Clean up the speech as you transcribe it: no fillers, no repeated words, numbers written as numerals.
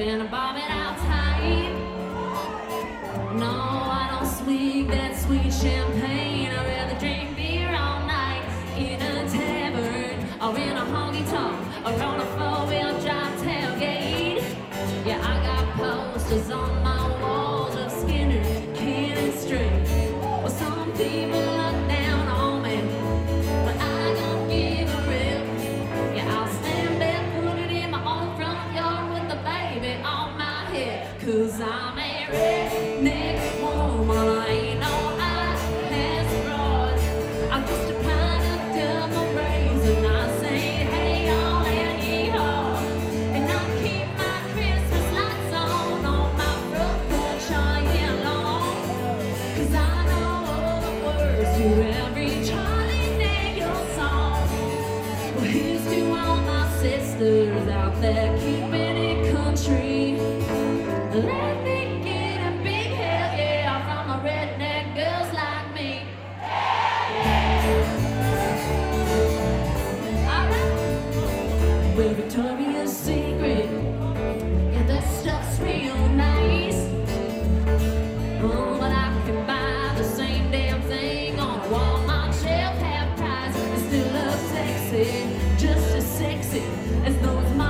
and I bomb it out tight. No, I don't swig that sweet champagne. I'd rather drink beer all night in a tavern or in a honky tonk or on a four-wheel drive tailgate. Yeah, I got posters on my walls of Skinner, Ken and String. Well, some people look down on me, but I don't give a rip. Yeah, I'll stand there, put it in my own front yard with the baby on my head. 'Cause I'm a redneck woman, I ain't no high-class broad. I'm just a kind of double raisin. I say, hey, y'all, and yee-haw. And I keep my Christmas lights on my front porch all year long. 'Cause I know all the words to every Charlie Daniel song. Well, here's to all my sisters out there keeping it country. Let me get a big hell yeah from the redneck girls like me. Alright. Well, Victoria's Secret, yeah, that stuff's real nice. Oh, but I can buy the same damn thing on a Walmart shelf half price and still look sexy, just as sexy as those